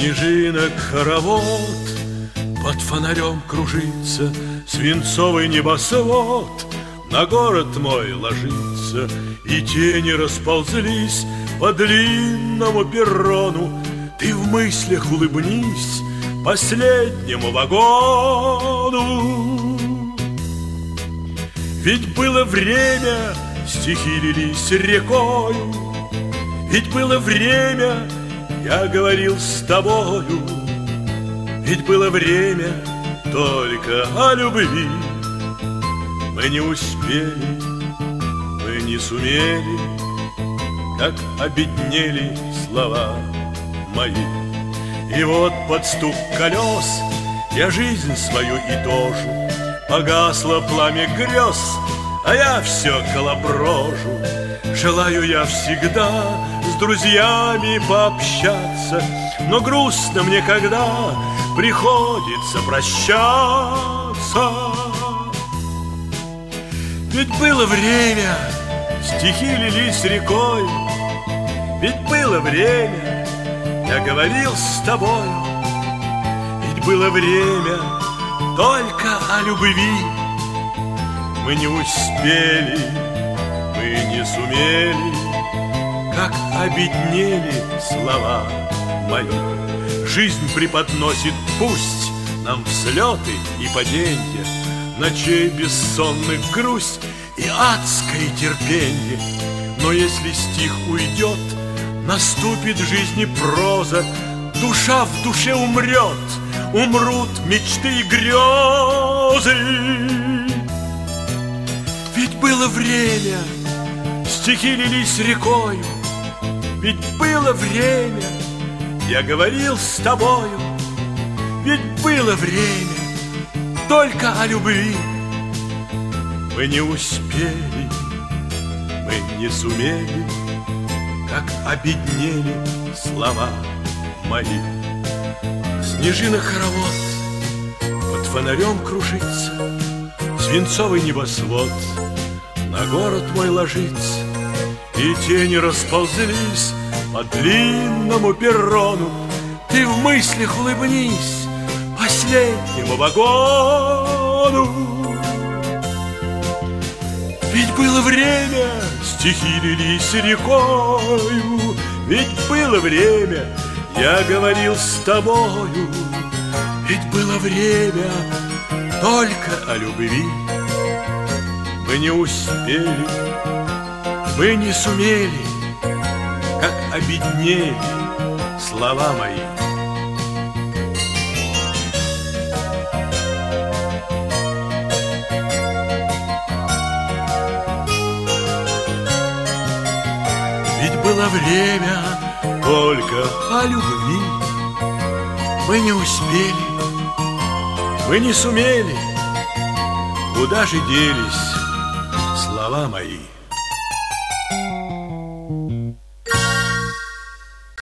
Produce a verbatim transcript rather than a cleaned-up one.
Снежинок хоровод, под фонарем кружится свинцовый небосвод. На город мой ложится, и тени расползлись по длинному перрону. Ты в мыслях улыбнись последнему вагону. Ведь было время, стихи лились рекою, ведь было время, я говорил с тобою, ведь было время только о любви. Мы не успели, мы не сумели, как обеднели слова мои. И вот под стук колес я жизнь свою итожу. Погасло пламя грез, а я все колоброжу. Желаю я всегда с друзьями пообщаться, но грустно мне, когда приходится прощаться. Ведь было время, стихи лились рекой, ведь было время, я говорил с тобою, ведь было время только о любви. Мы не успели, мы не сумели, как обеднели слова мои. Жизнь преподносит пусть нам взлеты и паденья, ночей бессонных грусть и адское терпенье. Но если стих уйдет, наступит в жизни проза, душа в душе умрет, умрут мечты и грезы. Ведь было время, стихи лились рекою, ведь было время, я говорил с тобою, ведь было время только о любви. Мы не успели, мы не сумели, как обеднели слова мои. Снежинок хоровод, под фонарем кружится свинцовый небосвод. На город мой ложится, и тени расползлись по длинному перрону. Ты в мыслях улыбнись последнему вагону. Ведь было время, стихи лились рекою, ведь было время, я говорил с тобою, ведь было время только о любви. Мы не успели, мы не сумели, как обеднели слова мои. Ведь было время только о любви. Мы не успели, мы не сумели, куда же делись слова мои?